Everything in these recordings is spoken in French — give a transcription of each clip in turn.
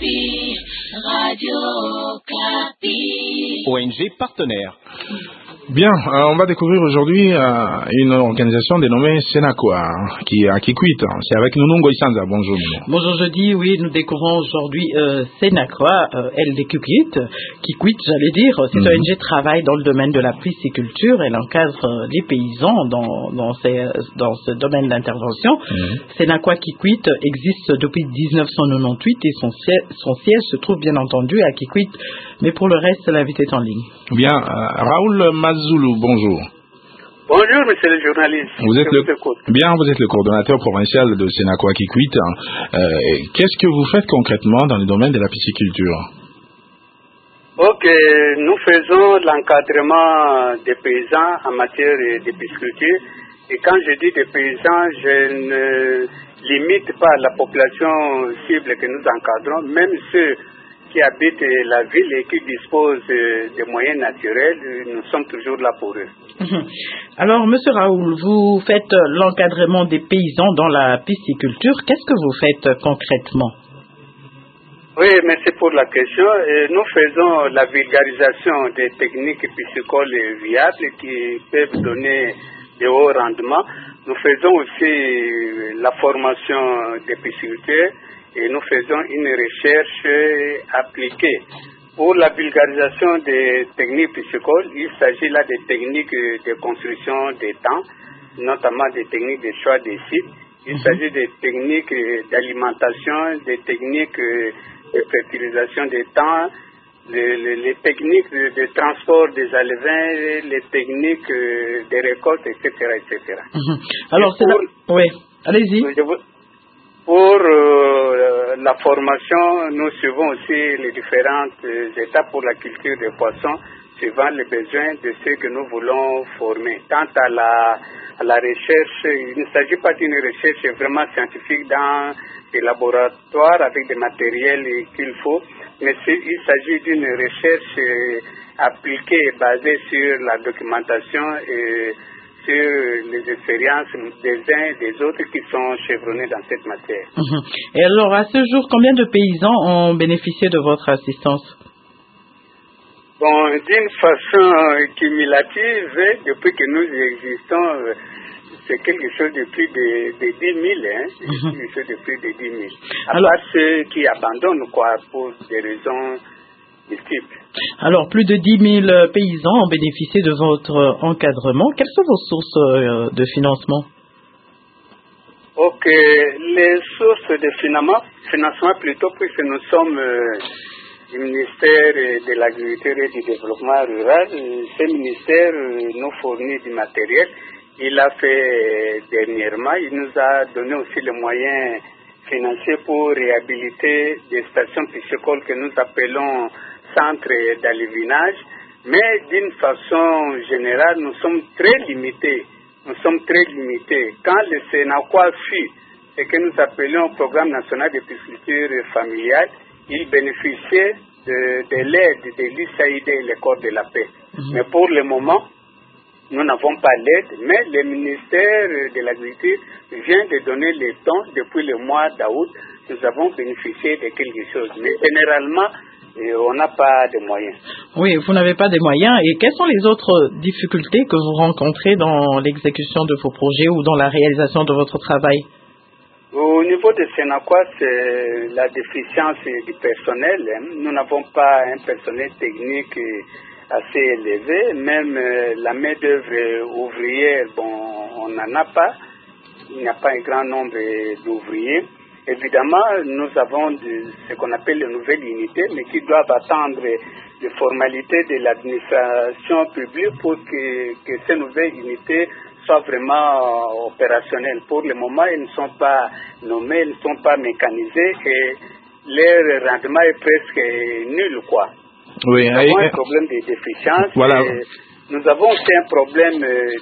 Okapi, Radio Okapi. ONG partenaire. Bien, on va découvrir aujourd'hui une organisation dénommée Senakwa qui est à Kikwit. C'est avec nous Nungo Isanza. Bonjour. Bonjour jeudi, oui, nous découvrons aujourd'hui Senakwa, elle de Kikwit, j'allais dire. Cette ONG travaille dans le domaine de la pisciculture. Elle encadre les paysans dans ce domaine d'intervention. Senakwa Kikwit existe depuis 1998 et son siège se trouve bien entendu à Kikwit. Mais pour le reste, l'invité est en ligne. Bien, Raoul Mazoulou, bonjour. Bonjour, monsieur le journaliste. Vous êtes le coordonnateur provincial de Senakwa Kikwit. Qu'est-ce que vous faites concrètement dans le domaine de la pisciculture? Ok, nous faisons l'encadrement des paysans en matière de pisciculture. Et quand je dis des paysans, je ne limite pas la population cible que nous encadrons, même ceux qui habitent la ville et qui disposent de moyens naturels, nous sommes toujours là pour eux. Alors, monsieur Raoul, vous faites l'encadrement des paysans dans la pisciculture. Qu'est-ce que vous faites concrètement? Oui, merci pour la question. Nous faisons la vulgarisation des techniques piscicoles viables qui peuvent donner de hauts rendements. Nous faisons aussi la formation des pisciculteurs et nous faisons une recherche appliquée. Pour la vulgarisation des techniques piscicoles, il s'agit là des techniques de construction des temps, notamment des techniques de choix des sites. Il s'agit des techniques d'alimentation, des techniques de fertilisation des temps, les techniques de transport des alevins, les techniques de récolte, etc. etc. Alors, oui, allez-y. Pour la formation, nous suivons aussi les différentes étapes pour la culture des poissons, suivant les besoins de ceux que nous voulons former. Quant à la recherche, il ne s'agit pas d'une recherche vraiment scientifique dans des laboratoires avec des matériels qu'il faut, mais il s'agit d'une recherche appliquée, basée sur la documentation et sur les expériences des uns et des autres qui sont chevronnés dans cette matière. Et alors, à ce jour, combien de paysans ont bénéficié de votre assistance? Bon, d'une façon cumulative, depuis que nous existons, c'est quelque chose de plus de 10 000, quelque chose de plus de 10 000. À part ceux qui abandonnent, pour des raisons multiples. Alors, plus de 10 000 paysans ont bénéficié de votre encadrement. Quelles sont vos sources de financement? Ok, les sources de financement plutôt, puisque nous sommes du ministère de l'Agriculture et du Développement Rural. Ce ministère nous fournit du matériel. Il a fait dernièrement, il nous a donné aussi les moyens financiers pour réhabiliter des stations piscicoles que nous appelons centres d'alevinage, mais d'une façon générale, nous sommes très limités. Quand le Senakwa fut ce que nous appelions Programme national de pisciculture familiale, il bénéficiait de l'aide de l'USAID et le corps de la paix. Mais pour le moment, nous n'avons pas l'aide, mais le ministère de l'Agriculture vient de donner les dons depuis le mois d'août. Nous avons bénéficié de quelque chose. Mais généralement, on n'a pas de moyens. Oui, vous n'avez pas de moyens. Et quelles sont les autres difficultés que vous rencontrez dans l'exécution de vos projets ou dans la réalisation de votre travail? Au niveau de Senakwa, c'est la déficience du personnel. Nous n'avons pas un personnel technique assez élevé. Même la main-d'œuvre ouvrière, on n'en a pas. Il n'y a pas un grand nombre d'ouvriers. Évidemment, nous avons ce qu'on appelle les nouvelles unités, mais qui doivent attendre les formalités de l'administration publique pour que ces nouvelles unités soient vraiment opérationnelles. Pour le moment, elles ne sont pas nommées, elles ne sont pas mécanisées et leur rendement est presque nul, quoi. Oui, nous avons un problème de déficience. Voilà. Nous avons aussi un problème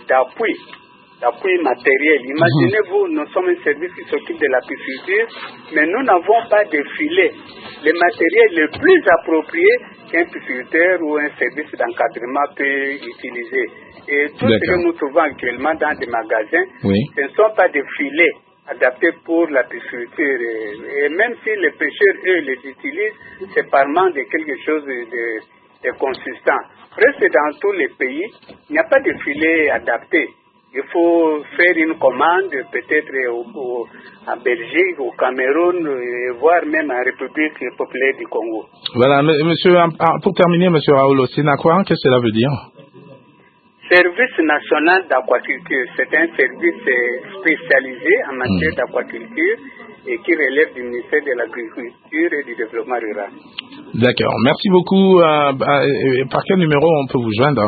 d'appui matériel. Imaginez-vous, nous sommes un service qui s'occupe de la pisciculture, mais nous n'avons pas de filet. Le matériel le plus approprié qu'un pisciculteur ou un service d'encadrement peut utiliser. Et tout ce que nous trouvons actuellement dans des magasins, ce ne sont pas des filets adaptés pour la pisciculture. Et même si les pêcheurs, eux, les utilisent, c'est par manque de quelque chose de consistant. Presque dans tous les pays, il n'y a pas de filet adapté. Il faut faire une commande, peut-être en Belgique, au Cameroun, voire même en République populaire du Congo. Voilà, monsieur, pour terminer, monsieur Raoul, Sénacroix, qu'est-ce que cela veut dire? Service national d'aquaculture, c'est un service spécialisé en matière d'aquaculture et qui relève du ministère de l'Agriculture et du Développement rural. D'accord, merci beaucoup. Par quel numéro on peut vous joindre?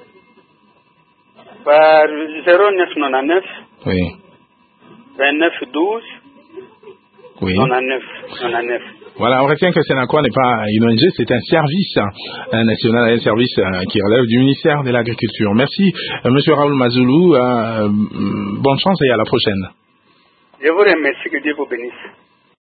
Par 0999 Oui. 29 12 Oui. 99. Voilà, on retient que Sénacroix n'est pas une ONG, c'est un service national, un service qui relève du ministère de l'Agriculture. Merci, monsieur Raoul Mazoulou. Bonne chance et à la prochaine. Je vous remercie, que Dieu vous bénisse.